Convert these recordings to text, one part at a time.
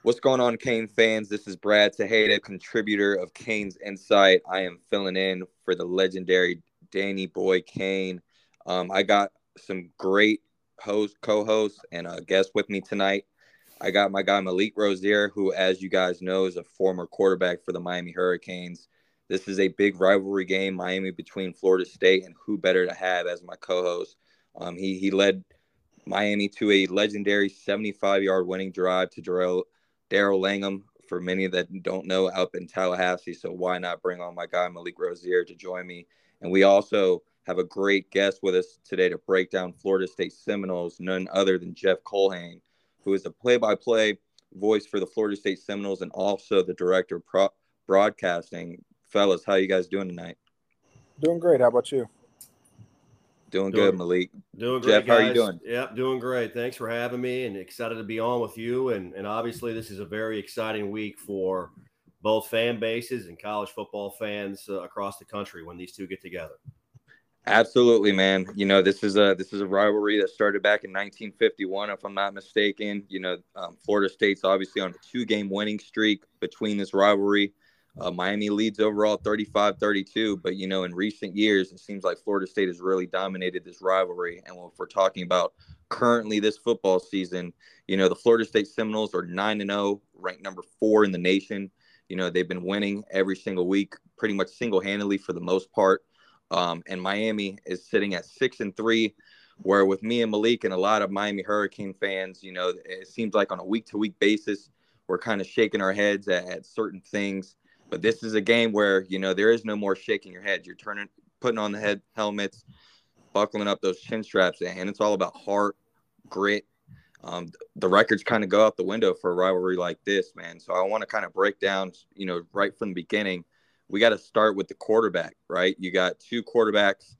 What's going on, Kane fans? This is Brad Tejeda, contributor of Kane's Insight. I am filling in for the legendary Danny Boy Kane. I got some great co-hosts, and guests with me tonight. I got my guy Malik Rozier, who, as you guys know, is a former quarterback for the Miami Hurricanes. This is a big rivalry game, Miami between Florida State, and who better to have as my co-host? He led Miami to a legendary 75-yard winning drive to Daryl Langham, for many that don't know, up in Tallahassee. So why not bring on my guy Malik Rozier to join me? And we also have a great guest with us today to break down Florida State Seminoles, none other than Jeff Colhane, who is a play-by-play voice for the Florida State Seminoles and also the director of broadcasting. Fellas, how you guys doing tonight? Doing great. How about you? Doing good, Malik. Doing Jeff, great, guys. how are you doing? Yep, doing great. Thanks for having me, and excited to be on with you. And obviously, this is a very exciting week for both fan bases and college football fans across the country when these two get together. Absolutely, man. You know, this is a rivalry that started back in 1951, if I'm not mistaken. You know, Florida State's obviously on a 2-game winning streak between this rivalry. Miami leads overall 35-32, but, you know, in recent years, it seems like Florida State has really dominated this rivalry. And if we're talking about currently this football season, you know, the Florida State Seminoles are 9-0, ranked number 4 in the nation. You know, they've been winning every single week, pretty much single-handedly for the most part. And Miami is sitting at 6-3, where with me and Malik and a lot of Miami Hurricane fans, you know, it seems like on a week-to-week basis, we're kind of shaking our heads at certain things. But this is a game where, you know, there is no more shaking your head. You're putting on the helmets, buckling up those chin straps, and it's all about heart, grit. The records kind of go out the window for a rivalry like this, man. So I want to kind of break down, you know, right from the beginning. We got to start with the quarterback, right? You got 2 quarterbacks,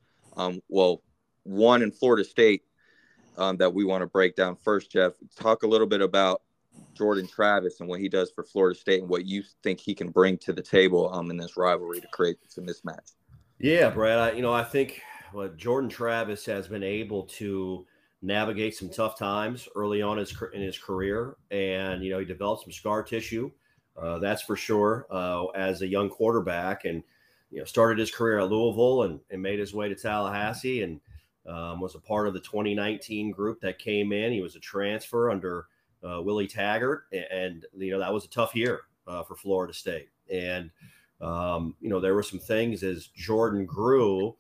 one in Florida State that we want to break down first. Jeff, talk a little bit about Jordan Travis and what he does for Florida State and what you think he can bring to the table in this rivalry to create some mismatch. Yeah, Brad, I think Jordan Travis has been able to navigate some tough times early on in his career. And, you know, he developed some scar tissue, that's for sure, as a young quarterback, and, you know, started his career at Louisville and made his way to Tallahassee and was a part of the 2019 group that came in. He was a transfer under Willie Taggart, and you know, that was a tough year for Florida State. And you know, there were some things as Jordan grew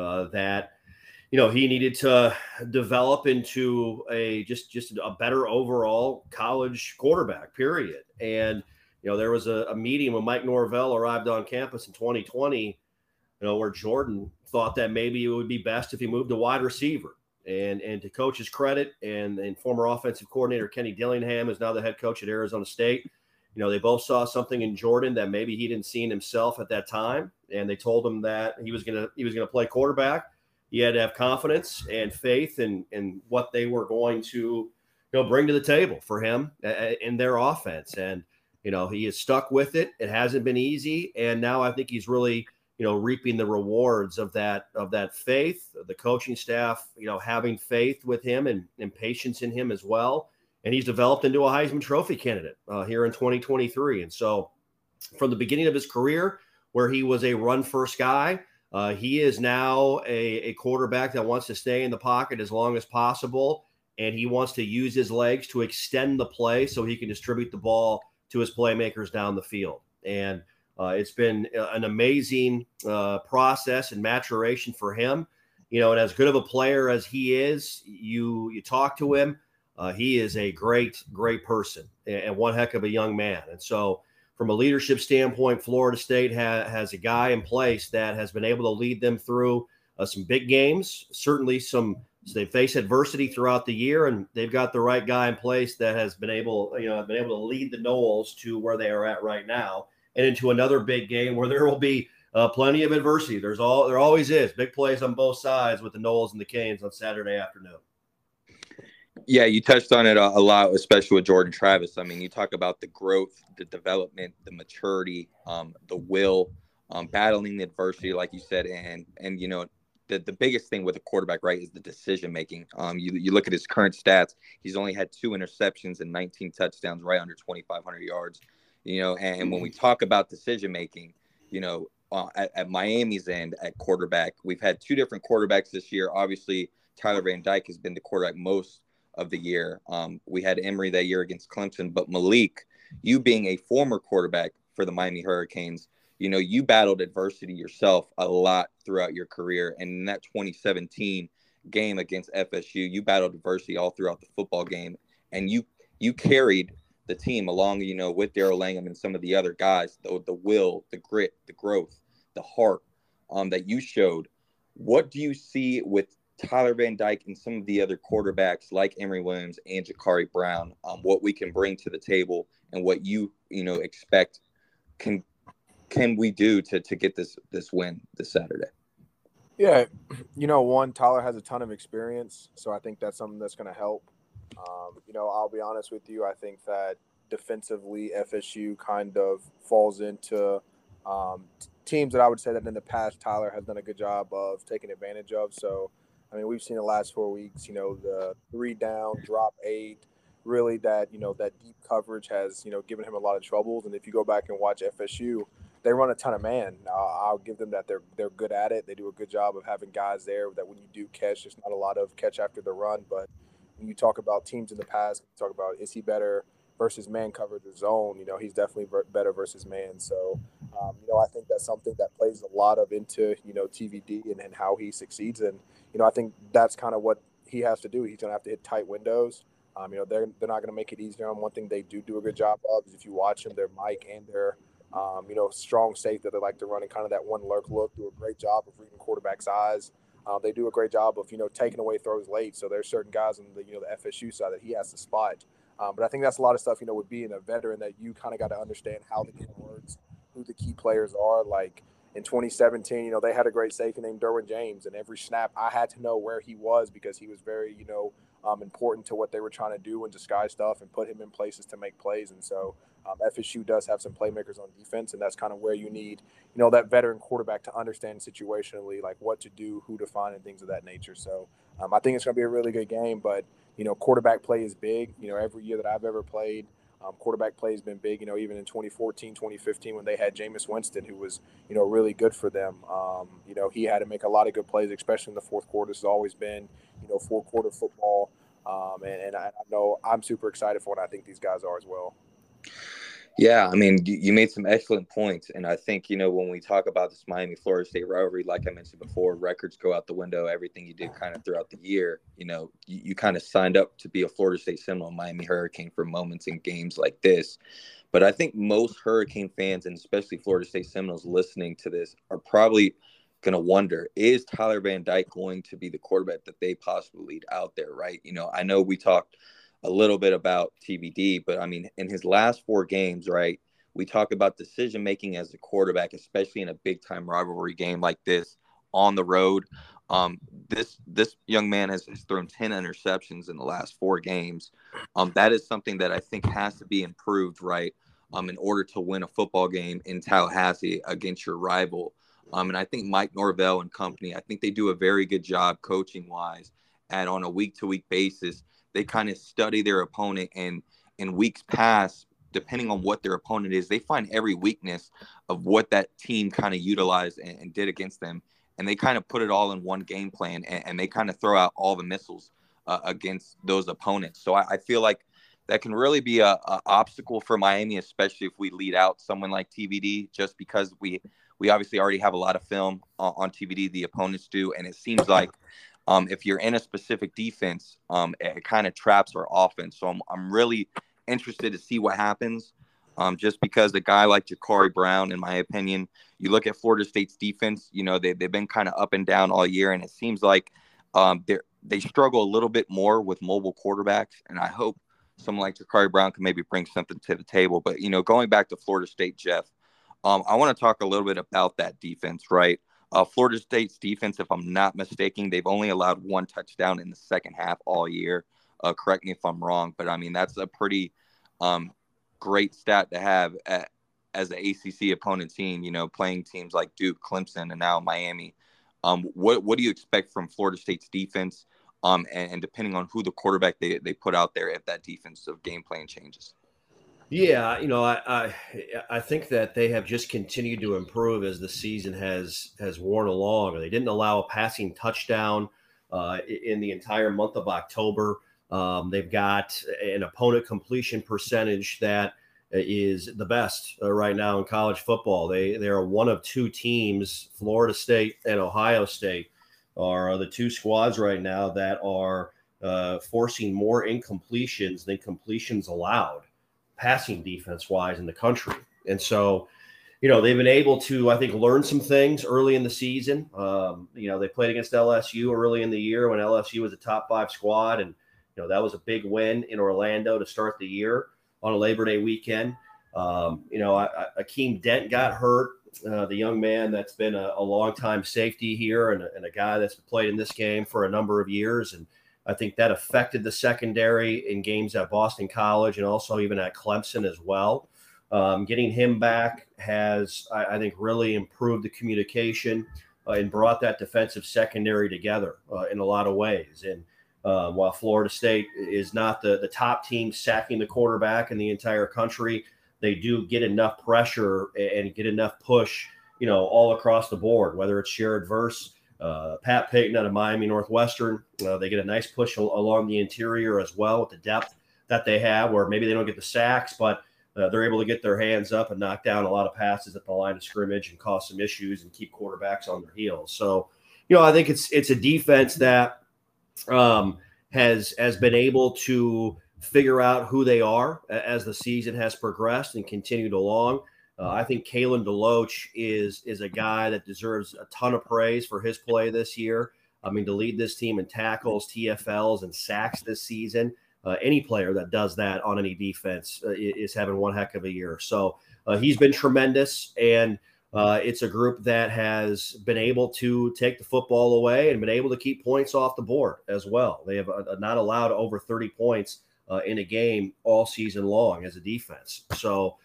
that, you know, he needed to develop into just a better overall college quarterback, period. And you know, there was a meeting when Mike Norvell arrived on campus in 2020, you know, where Jordan thought that maybe it would be best if he moved to wide receiver. And to coach's credit, and former offensive coordinator Kenny Dillingham is now the head coach at Arizona State. You know, they both saw something in Jordan that maybe he didn't see in himself at that time, and they told him that he was gonna play quarterback. He had to have confidence and faith in what they were going to, you know, bring to the table for him in their offense. And you know, he is stuck with it. It hasn't been easy, and now I think he's really, you know, reaping the rewards of that faith, the coaching staff, you know, having faith with him and patience in him as well. And he's developed into a Heisman Trophy candidate here in 2023. And so from the beginning of his career, where he was a run-first guy, he is now a quarterback that wants to stay in the pocket as long as possible, and he wants to use his legs to extend the play so he can distribute the ball to his playmakers down the field. And it's been an amazing process and maturation for him, you know, and as good of a player as he is, you talk to him, he is a great person and one heck of a young man. And so from a leadership standpoint, Florida State has a guy in place that has been able to lead them through some big games, certainly they face adversity throughout the year, and they've got the right guy in place that has been able to lead the Noles to where they are at right now, and into another big game where there will be plenty of adversity. There always is big plays on both sides with the Noles and the Canes on Saturday afternoon. Yeah, you touched on it a lot, especially with Jordan Travis. I mean, you talk about the growth, the development, the maturity, the will, battling the adversity, like you said, and you know, the biggest thing with a quarterback, right, is the decision making. You look at his current stats; he's only had 2 interceptions and 19 touchdowns, right under 2,500 yards. And when we talk about decision making, at Miami's end at quarterback, we've had 2 different quarterbacks this year. Obviously, Tyler Van Dyke has been the quarterback most of the year. We had Emory that year against Clemson, but Malik, you being a former quarterback for the Miami Hurricanes, you battled adversity yourself a lot throughout your career. And in that 2017 game against FSU, you battled adversity all throughout the football game. And you carried the team along, with Darrell Langham and some of the other guys, the will, the grit, the growth, the heart that you showed. What do you see with Tyler Van Dyke and some of the other quarterbacks like Emory Williams and Ja'Carri Brown, what we can bring to the table and what you expect can we do to get this win this Saturday? Yeah, one, Tyler has a ton of experience, so I think that's something that's going to help. I'll be honest with you. I think that defensively, FSU kind of falls into teams that I would say that in the past Tyler has done a good job of taking advantage of. So, we've seen the last 4 weeks, the 3 down, drop 8, really that deep coverage has, given him a lot of troubles. And if you go back and watch FSU, they run a ton of man. I'll give them that they're good at it. They do a good job of having guys there that when you do catch, there's not a lot of catch after the run. But when you talk about teams in the past, you talk about is he better versus man coverage or zone, he's definitely better versus man. So, I think that's something that plays a lot of into, TVD and how he succeeds. And, I think that's kind of what he has to do. He's going to have to hit tight windows. They're not going to make it easier. And one thing they do a good job of is if you watch them, their Mike and their strong safety that they like to run and kind of that one lurk look, do a great job of reading quarterback's eyes. They do a great job of, taking away throws late. So there's certain guys on the FSU side that he has to spot. But I think that's a lot of stuff, with being a veteran that you kind of got to understand how the game works, who the key players are. Like in 2017, they had a great safety named Derwin James, and every snap I had to know where he was because he was very, important to what they were trying to do and disguise stuff and put him in places to make plays. And so FSU does have some playmakers on defense, and that's kind of where you need, that veteran quarterback to understand situationally, like what to do, who to find, and things of that nature. So I think it's going to be a really good game, but, quarterback play is big. Every year that I've ever played, quarterback play has been big, even in 2014, 2015 when they had Jameis Winston, who was, really good for them. He had to make a lot of good plays, especially in the fourth quarter. This has always been, fourth-quarter football. And I know I'm super excited for it. I think these guys are as well. Yeah, you made some excellent points. And I think, when we talk about this Miami-Florida State rivalry, like I mentioned before, records go out the window, everything you did kind of throughout the year. You kind of signed up to be a Florida State Seminole, Miami Hurricane for moments in games like this. But I think most Hurricane fans, and especially Florida State Seminoles listening to this, are probably going to wonder, is Tyler Van Dyke going to be the quarterback that they possibly lead out there, right? I know we talked a little bit about TVD, but in his last 4 games, right, we talk about decision making as a quarterback, especially in a big time rivalry game like this on the road. This young man has thrown 10 interceptions in the last 4 games. That is something that I think has to be improved, right, in order to win a football game in Tallahassee against your rival. And I think Mike Norvell and company, I think they do a very good job coaching wise, and on a week-to-week basis, they kind of study their opponent, and in weeks past, depending on what their opponent is, they find every weakness of what that team kind of utilized and did against them. And they kind of put it all in one game plan, and they kind of throw out all the missiles against those opponents. So I feel like that can really be a obstacle for Miami, especially if we lead out someone like TVD, just because we obviously already have a lot of film on TVD, the opponents do. And it seems like if you're in a specific defense, it kind of traps our offense. So I'm really interested to see what happens, just because a guy like Ja'Carri Brown, in my opinion, you look at Florida State's defense, they've been kind of up and down all year, and it seems like they struggle a little bit more with mobile quarterbacks, and I hope someone like Ja'Carri Brown can maybe bring something to the table. But, going back to Florida State, Jeff, I want to talk a little bit about that defense, right? Florida State's defense, if I'm not mistaken, they've only allowed 1 touchdown in the second half all year. Correct me if I'm wrong, but that's a pretty great stat to have as an ACC opponent team, playing teams like Duke, Clemson, and now Miami. What do you expect from Florida State's defense? And depending on who the quarterback they put out there, if that defensive game plan changes. Yeah, I think that they have just continued to improve as the season has worn along. They didn't allow a passing touchdown in the entire month of October. They've got an opponent completion percentage that is the best right now in college football. They are one of two teams, Florida State and Ohio State, are the two squads right now that are forcing more incompletions than completions allowed, passing defense wise in the country. And so, they've been able to, I think, learn some things early in the season. They played against LSU early in the year when LSU was a top 5 squad. And, that was a big win in Orlando to start the year on a Labor Day weekend. Akeem Dent got hurt, the young man that's been a long-time safety here and a guy that's played in this game for a number of years. And I think that affected the secondary in games at Boston College and also even at Clemson as well. Getting him back has, I think, really improved the communication and brought that defensive secondary together in a lot of ways. And while Florida State is not the top team sacking the quarterback in the entire country, they do get enough pressure and get enough push, all across the board, whether it's Sherrod Verse, Pat Payton out of Miami Northwestern. They get a nice push along the interior as well with the depth that they have, where maybe they don't get the sacks, but they're able to get their hands up and knock down a lot of passes at the line of scrimmage and cause some issues and keep quarterbacks on their heels. So, I think it's a defense that has been able to figure out who they are as the season has progressed and continued along. I think Kalen DeLoach is a guy that deserves a ton of praise for his play this year. I mean, to lead this team in tackles, TFLs, and sacks this season, any player that does that on any defense is having one heck of a year. So he's been tremendous, and it's a group that has been able to take the football away and been able to keep points off the board as well. They have not allowed over 30 points in a game all season long as a defense. So,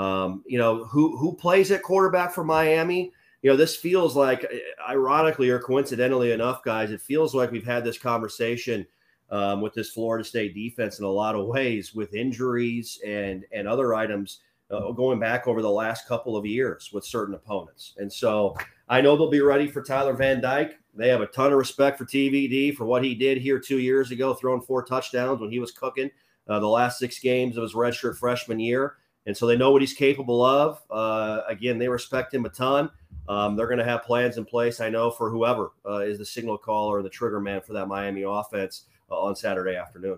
who plays at quarterback for Miami? This feels like, ironically or coincidentally enough, guys, it feels like we've had this conversation with this Florida State defense in a lot of ways with injuries and other items going back over the last couple of years with certain opponents. And so I know they'll be ready for Tyler Van Dyke. They have a ton of respect for TVD for what he did here 2 years ago, throwing 4 touchdowns when he was cooking the last 6 games of his redshirt freshman year. And so they know what he's capable of. Again, they respect him a ton. They're going to have plans in place, I know, for whoever is the signal caller or the trigger man for that Miami offense on Saturday afternoon.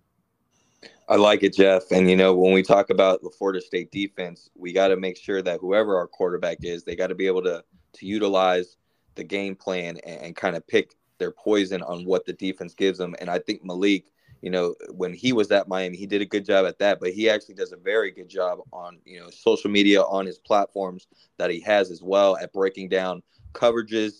I like it, Jeff. And, when we talk about the Florida State defense, we got to make sure that whoever our quarterback is, they got to be able to utilize the game plan and kind of pick their poison on what the defense gives them. And I think Malik, when he was at Miami, he did a good job at that, but he actually does a very good job on, social media, on his platforms that he has as well, at breaking down coverages,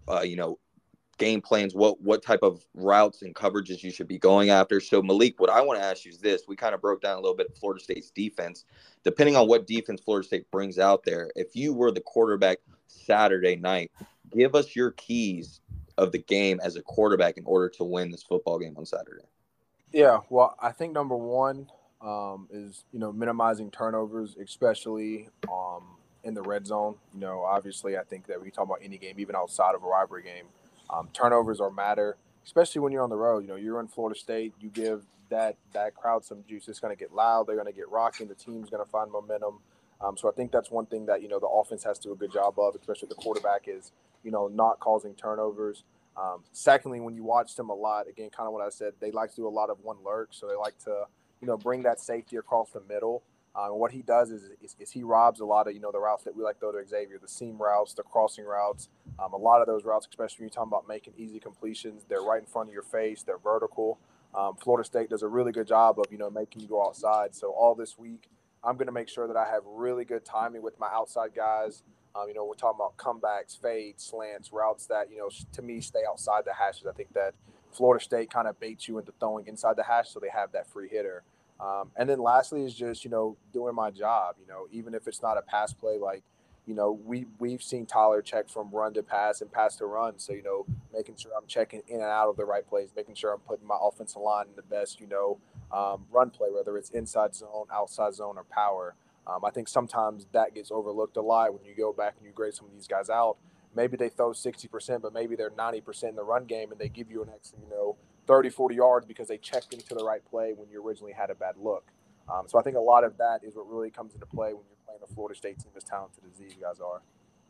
game plans, what type of routes and coverages you should be going after. So Malik, what I want to ask you is this. We kind of broke down a little bit of Florida State's defense. Depending on what defense Florida State brings out there, if you were the quarterback Saturday night, give us your keys of the game as a quarterback in order to win this football game on Saturday. Yeah, well, I think number one is, minimizing turnovers, especially in the red zone. Obviously, I think that we talk about any game, even outside of a rivalry game, turnovers matter, especially when you're on the road. You're in Florida State, you give that crowd some juice. It's going to get loud. They're going to get rocking. The team's going to find momentum. So I think that's one thing that, the offense has to do a good job of, especially the quarterback, is, not causing turnovers. Secondly, when you watch them a lot, again, kind of what I said, they like to do a lot of one lurk. So they like to, bring that safety across the middle. And what he does is he robs a lot of, the routes that we like to throw to Xavier, the seam routes, the crossing routes. A lot of those routes, especially when you're talking about making easy completions, they're right in front of your face. They're vertical. Florida State does a really good job of, making you go outside. So all this week, I'm going to make sure that I have really good timing with my outside guys. We're talking about comebacks, fades, slants, routes that, to me, stay outside the hashes. I think that Florida State kind of baits you into throwing inside the hash, so they have that free hitter. And then lastly is just, doing my job, even if it's not a pass play, like, we've seen Tyler check from run to pass and pass to run. So, making sure I'm checking in and out of the right plays, making sure I'm putting my offensive line in the best, run play, whether it's inside zone, outside zone, or power. I think sometimes that gets overlooked a lot when you go back and you grade some of these guys out. Maybe they throw 60%, but maybe they're 90% in the run game, and they give you an extra, 30, 40 yards because they checked into the right play when you originally had a bad look. So I think a lot of that is what really comes into play when you're playing a Florida State team as talented as these guys are.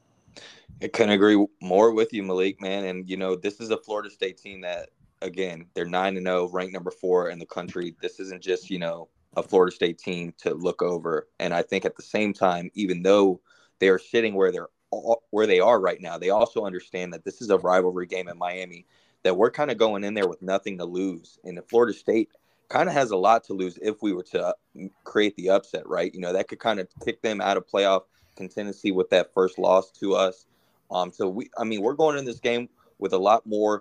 I couldn't agree more with you, Malik, man. And, this is a Florida State team that, again, they're 9-0, ranked number 4 in the country. This isn't just, a Florida State team to look over. And I think at the same time, even though they are sitting where they are right now, they also understand that this is a rivalry game in Miami, that we're kind of going in there with nothing to lose. And the Florida State kind of has a lot to lose if we were to create the upset, right? That could kind of kick them out of playoff contention with that first loss to us. So we're going in this game with a lot more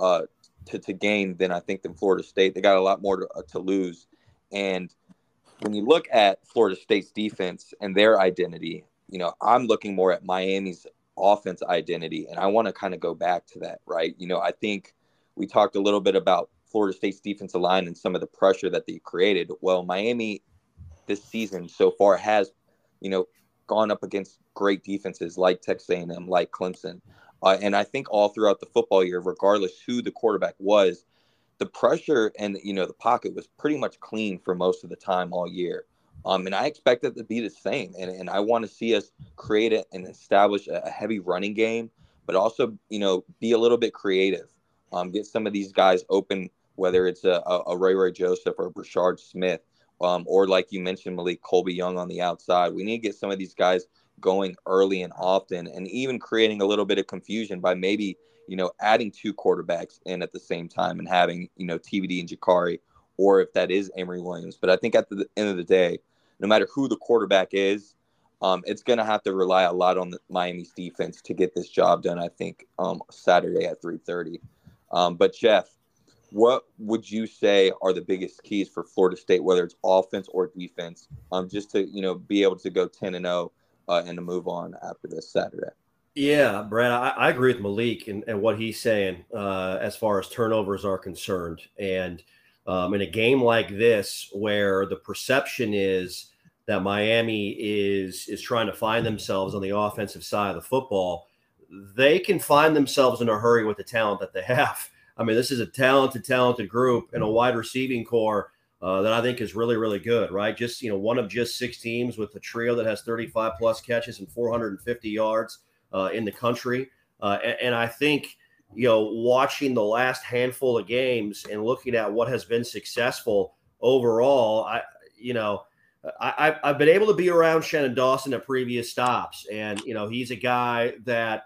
to gain than I think than Florida State. They got a lot more to lose. And when you look at Florida State's defense and their identity, I'm looking more at Miami's offense identity, and I want to kind of go back to that, right? I think we talked a little bit about Florida State's defensive line and some of the pressure that they created. Well, Miami this season so far has, gone up against great defenses like Texas A&M, like Clemson. And I think all throughout the football year, regardless who the quarterback was, the pressure and, the pocket was pretty much clean for most of the time all year. And I expect it to be the same. And I want to see us create it and establish a heavy running game, but also, be a little bit creative. Get some of these guys open, whether it's a Ray Joseph or Brashard Smith, or like you mentioned, Malik, Colby Young on the outside. We need to get some of these guys going early and often, and even creating a little bit of confusion by maybe, adding 2 quarterbacks in at the same time and having, TVD and Jakari, or if that is Emory Williams. But I think at the end of the day, no matter who the quarterback is, it's going to have to rely a lot on Miami's defense to get this job done, I think, Saturday at 3:30. But Jeff, what would you say are the biggest keys for Florida State, whether it's offense or defense, just to, be able to go 10-0 and to move on after this Saturday? Yeah, Brad, I agree with Malik and what he's saying as far as turnovers are concerned. And in a game like this, where the perception is that Miami is trying to find themselves on the offensive side of the football, they can find themselves in a hurry with the talent that they have. I mean, this is a talented group and a wide receiving core that I think is really, really good, right? Just, one of just 6 teams with a trio that has 35 plus catches and 450 yards in the country. And I think, watching the last handful of games and looking at what has been successful overall, I've been able to be around Shannon Dawson at previous stops. And, he's a guy that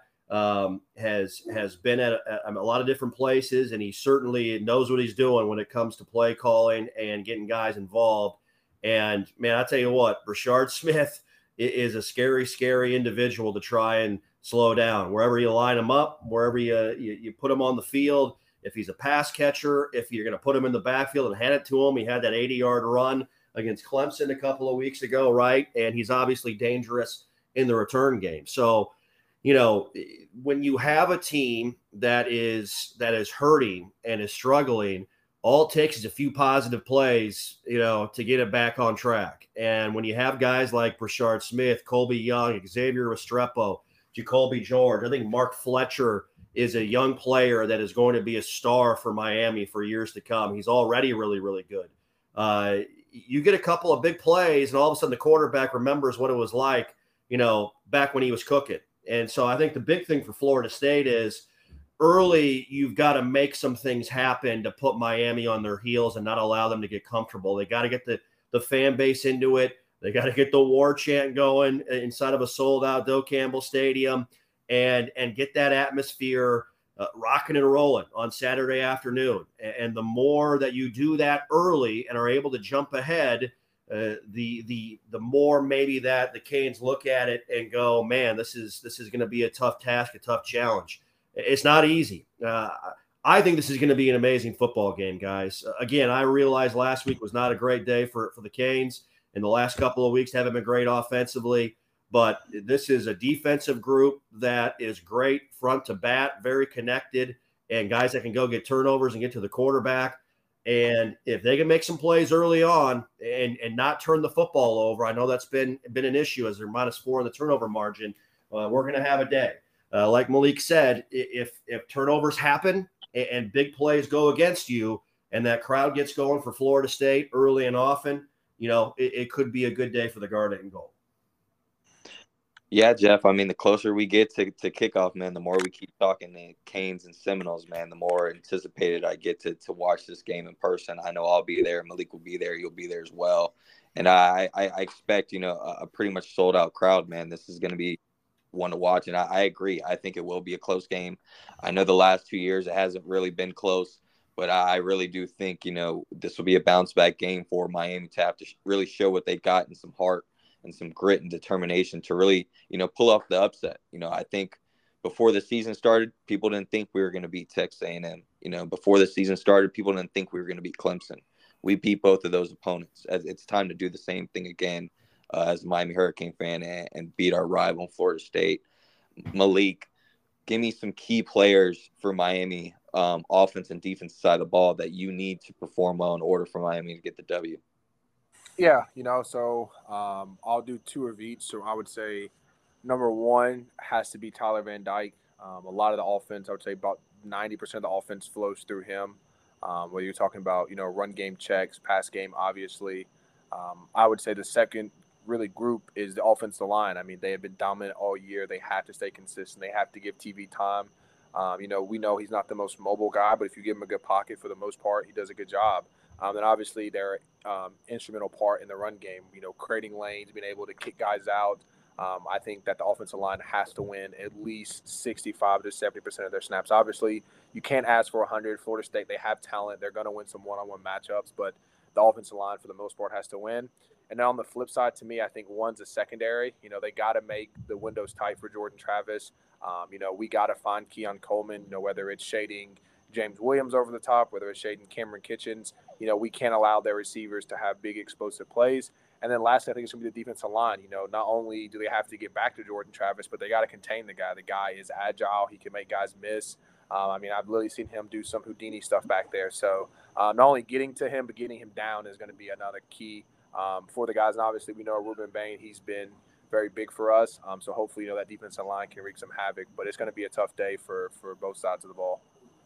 has been at a lot of different places, and he certainly knows what he's doing when it comes to play calling and getting guys involved. And man, I tell you what, Brashard Smith is a scary individual to try and slow down. Wherever you line him up, wherever you put him on the field, if he's a pass catcher, if you're going to put him in the backfield and hand it to him, he had that 80-yard run against Clemson a couple of weeks ago, right? And he's obviously dangerous in the return game. So, when you have a team that is hurting and is struggling, all it takes is a few positive plays, to get it back on track. And when you have guys like Brashard Smith, Colby Young, Xavier Restrepo, Jacoby George, I think Mark Fletcher is a young player that is going to be a star for Miami for years to come. He's already really, really good. You get a couple of big plays, and all of a sudden the quarterback remembers what it was like, back when he was cooking. And so I think the big thing for Florida State is early, you've got to make some things happen to put Miami on their heels and not allow them to get comfortable. They got to get the fan base into it. They got to get the war chant going inside of a sold-out Doak Campbell Stadium and get that atmosphere rocking and rolling on Saturday afternoon. And the more that you do that early and are able to jump ahead, the more maybe that the Canes look at it and go, man, this is going to be a tough task, a tough challenge. It's not easy. I think this is going to be an amazing football game, guys. Again, I realized last week was not a great day for the Canes, and the last couple of weeks haven't been great offensively. but this is a defensive group that is great front to back, very connected, and guys that can go get turnovers and get to the quarterback. And if they can make some plays early on and not turn the football over, I know that's been an issue as they're -4 in the turnover margin. We're going to have a day. Like Malik said, if turnovers happen and big plays go against you and that crowd gets going for Florida State early and often, it could be a good day for the Garnet and Gold. Yeah, Jeff. I mean, the closer we get to kickoff, man, the more we keep talking the Canes and Seminoles, man, the more anticipated I get to watch this game in person. I know I'll be there. Malik will be there. You'll be there as well. And I expect, a pretty much sold out crowd, man. This is going to be one to watch. And I agree. I think it will be a close game. I know the last 2 years it hasn't really been close, but I really do think, this will be a bounce back game for Miami to have to really show what they got and some heart and some grit and determination to really, pull off the upset. I think before the season started, people didn't think we were going to beat Texas A&M. Before the season started, people didn't think we were going to beat Clemson. We beat both of those opponents. It's time to do the same thing again as a Miami Hurricane fan and beat our rival, Florida State. Malik, give me some key players for Miami offense and defense side of the ball that you need to perform well in order for Miami to get the W. Yeah, so I'll do 2 of each. So I would say number 1 has to be Tyler Van Dyke. A lot of the offense, I would say about 90% of the offense flows through him. Whether you're talking about, run game checks, pass game, obviously. I would say the second really group is the offensive line. I mean, they have been dominant all year. They have to stay consistent. They have to give TV time. We know he's not the most mobile guy, but if you give him a good pocket for the most part, he does a good job. And obviously they're instrumental part in the run game, creating lanes, being able to kick guys out. I think that the offensive line has to win at least 65 to 70% of their snaps. Obviously, you can't ask for 100. Florida State, they have talent. They're going to win some one-on-one matchups, but the offensive line, for the most part, has to win. And now on the flip side, to me, I think one's a secondary. They got to make the windows tight for Jordan Travis. We got to find Keon Coleman, whether it's shading James Williams over the top, whether it's shading Cameron Kitchens. We can't allow their receivers to have big explosive plays. And then lastly, I think it's going to be the defensive line. Not only do they have to get back to Jordan Travis, but they got to contain the guy. The guy is agile. He can make guys miss. I've literally seen him do some Houdini stuff back there. So not only getting to him, but getting him down is going to be another key for the guys. And obviously, we know Ruben Bain, he's been very big for us. So hopefully, that defensive line can wreak some havoc. But it's going to be a tough day for both sides of the ball.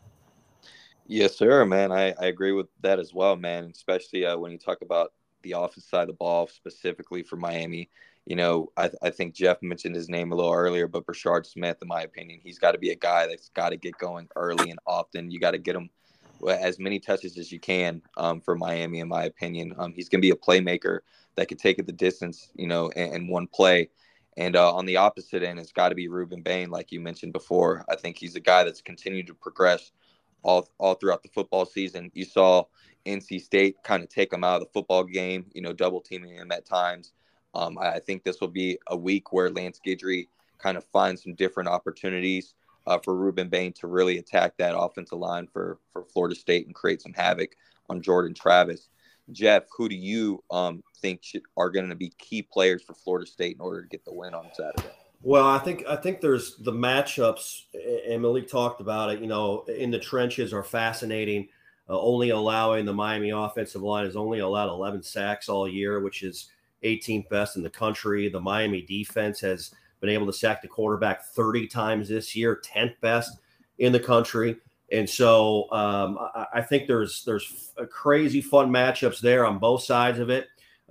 Yes, sir, man. I agree with that as well, man, especially when you talk about the offensive side of the ball, specifically for Miami. I think Jeff mentioned his name a little earlier, but Brashard Smith, in my opinion, he's got to be a guy that's got to get going early and often. You got to get him as many touches as you can for Miami, in my opinion. He's going to be a playmaker that could take it the distance, in one play. And on the opposite end, it's got to be Ruben Bain, like you mentioned before. I think he's a guy that's continued to progress all throughout the football season. You saw NC State kind of take him out of the football game, double teaming him at times. I think this will be a week where Lance Guidry kind of finds some different opportunities for Ruben Bain to really attack that offensive line for Florida State and create some havoc on Jordan Travis. Jeff, who do you think are going to be key players for Florida State in order to get the win on Saturday? Well, I think there's the matchups, and Malik talked about it, in the trenches are fascinating. Only allowing the Miami offensive line has only allowed 11 sacks all year, which is 18th best in the country. The Miami defense has been able to sack the quarterback 30 times this year, 10th best in the country. And so I think there's a crazy fun matchups there on both sides of it.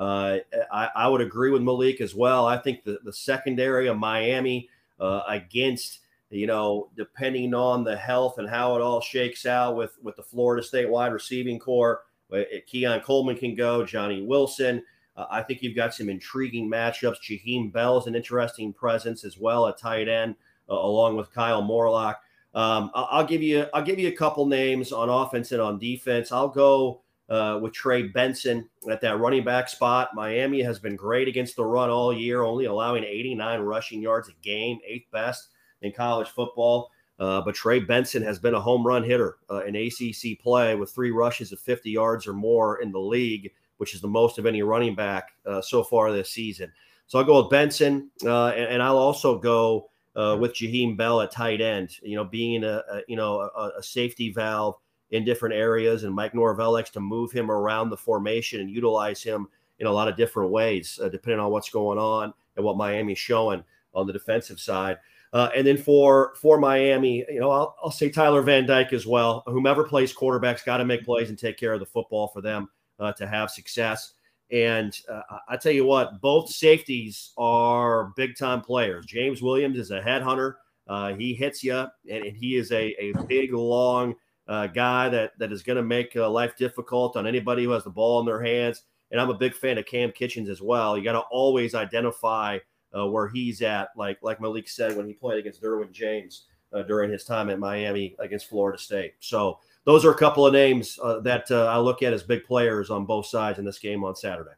I would agree with Malik as well. I think the secondary of Miami against, depending on the health and how it all shakes out with the Florida State wide receiving core, Keon Coleman can go, Johnny Wilson. I think you've got some intriguing matchups. Jaheim Bell is an interesting presence as well at tight end, along with Kyle Morlock. I'll give you a couple names on offense and on defense. I'll go with Trey Benson at that running back spot. Miami has been great against the run all year, only allowing 89 rushing yards a game, 8th best in college football. But Trey Benson has been a home run hitter in ACC play with 3 rushes of 50 yards or more in the league, which is the most of any running back so far this season. So I'll go with Benson, and I'll also go with Jaheim Bell at tight end. Being a safety valve in different areas, and Mike Norvell likes to move him around the formation and utilize him in a lot of different ways, depending on what's going on and what Miami's showing on the defensive side. And then for Miami, I'll say Tyler Van Dyke as well. Whomever plays quarterback's got to make plays and take care of the football for them to have success. And I tell you what, both safeties are big-time players. James Williams is a headhunter. He hits you, and he is a big, long guy that is going to make life difficult on anybody who has the ball in their hands. And I'm a big fan of Cam Kitchens as well. You got to always identify where he's at, like Malik said when he played against Derwin James during his time at Miami against Florida State. So those are a couple of names that I look at as big players on both sides in this game on Saturday.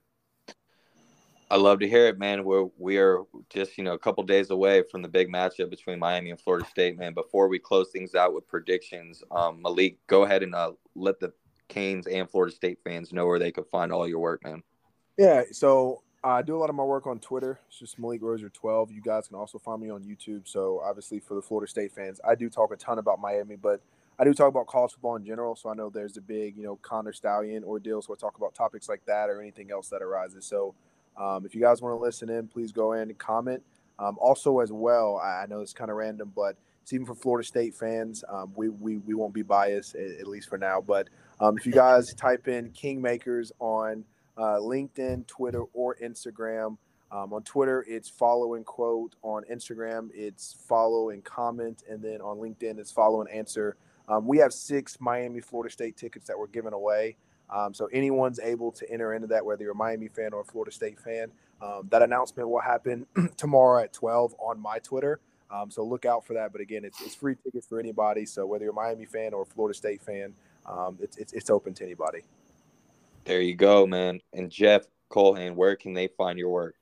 I love to hear it, man. We are just, a couple days away from the big matchup between Miami and Florida State, man. Before we close things out with predictions, Malik, go ahead and let the Canes and Florida State fans know where they can find all your work, man. Yeah, so I do a lot of my work on Twitter. It's just Malik Rozier 12. You guys can also find me on YouTube. So obviously for the Florida State fans, I do talk a ton about Miami, but I do talk about college football in general. So I know there's a big, Connor Stallion ordeal. So I talk about topics like that or anything else that arises. So if you guys want to listen in, please go in and comment. Also as well, I know it's kind of random, but it's even for Florida State fans. We won't be biased, at least for now. But if you guys type in Kingmakers on LinkedIn, Twitter, or Instagram. On Twitter, it's follow and quote. On Instagram, it's follow and comment. And then on LinkedIn, it's follow and answer. We have 6 Miami, Florida State tickets that we're giving away. So anyone's able to enter into that, whether you're a Miami fan or a Florida State fan. That announcement will happen tomorrow at 12 on my Twitter. So look out for that. But again, it's free tickets for anybody. So whether you're a Miami fan or a Florida State fan, it's open to anybody. There you go, man. And Jeff Colhane, where can they find your work?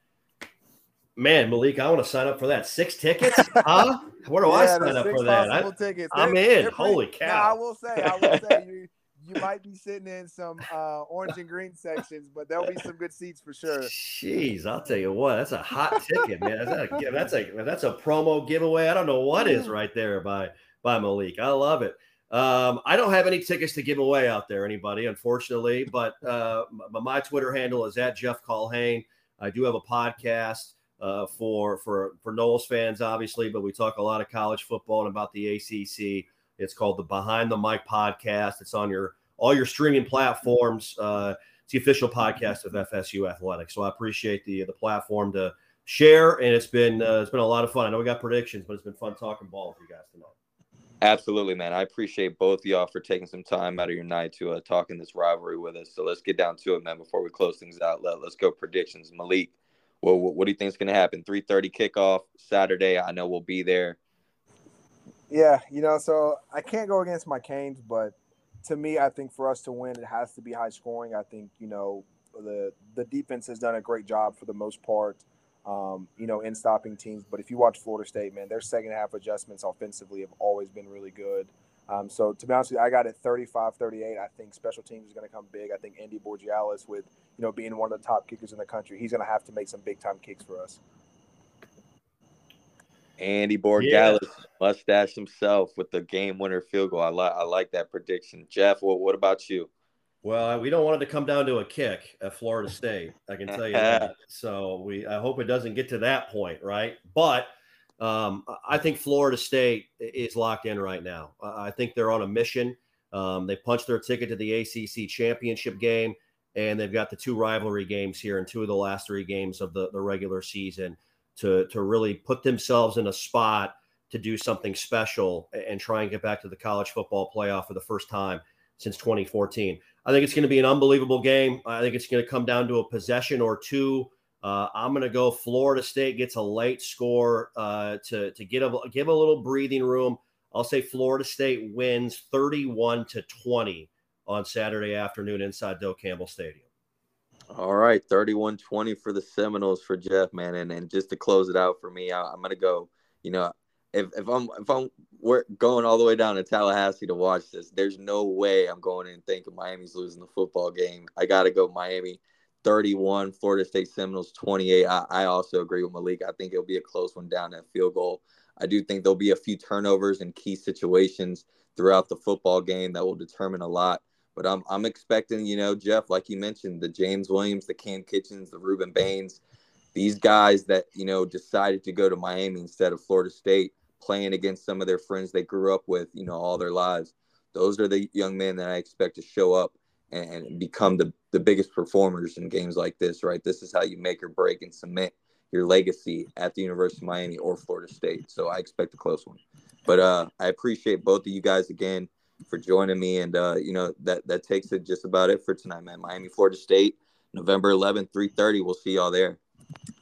Man, Malik, I want to sign up for that. 6 tickets? Huh? Where do I sign up for that? Tickets. I'm in. Holy cow. No, I will say you might be sitting in some orange and green sections, but there'll be some good seats for sure. Jeez, I'll tell you what, that's a hot ticket, man. That's a promo giveaway. I don't know what is right there by Malik. I love it. I don't have any tickets to give away out there, anybody, unfortunately, but my Twitter handle is at Jeff Colhane. I do have a podcast for Noles fans, obviously, but we talk a lot of college football and about the ACC. It's called the Behind the Mic podcast. It's on all your streaming platforms. It's the official podcast of FSU Athletics. So I appreciate the platform to share, and it's been a lot of fun. I know we got predictions, but it's been fun talking ball with you guys tonight. Absolutely, man. I appreciate both of y'all for taking some time out of your night to talk in this rivalry with us. So let's get down to it, man. Before we close things out, let's go predictions. Malik, well, what do you think is going to happen? 3:30 kickoff Saturday. I know we'll be there. Yeah, so I can't go against my Canes, but to me, I think for us to win, it has to be high scoring. I think, the defense has done a great job for the most part, in stopping teams. But if you watch Florida State, man, their second half adjustments offensively have always been really good. So to be honest with you, I got it 35-38. I think special teams is going to come big. I think Andy Borgialis, with, being one of the top kickers in the country, he's going to have to make some big time kicks for us. Andy Borgialis, mustache himself with the game winner field goal. I like that prediction. Jeff, what about you? Well, we don't want it to come down to a kick at Florida State. I can tell you that. So I hope it doesn't get to that point, right? But I think Florida State is locked in right now. I think they're on a mission. They punched their ticket to the ACC championship game, and they've got the 2 rivalry games here and 2 of the last 3 games of the regular season to really put themselves in a spot to do something special and try and get back to the college football playoff for the first time since 2014. I think it's going to be an unbelievable game. I think it's going to come down to a possession or 2. I'm going to go Florida State gets a late score to give a little breathing room. I'll say Florida State wins 31-20 on Saturday afternoon inside Doak Campbell Stadium. All right, 31-20 for the Seminoles for Jeff, man. And just to close it out for me, I'm going to go, if we're going all the way down to Tallahassee to watch this, there's no way I'm going in thinking Miami's losing the football game. I got to go Miami 31, Florida State Seminoles 28. I also agree with Malik. I think it'll be a close one down that field goal. I do think there'll be a few turnovers in key situations throughout the football game that will determine a lot. But I'm expecting, Jeff, like you mentioned, the James Williams, the Cam Kitchens, the Reuben Baines, these guys that, decided to go to Miami instead of Florida State, playing against some of their friends they grew up with, all their lives. Those are the young men that I expect to show up and become the biggest performers in games like this, right? This is how you make or break and cement your legacy at the University of Miami or Florida State. So I expect a close one. But I appreciate both of you guys again for joining me. And, that takes it just about it for tonight, man. Miami, Florida State, November 11th, 3:30. We'll see y'all there.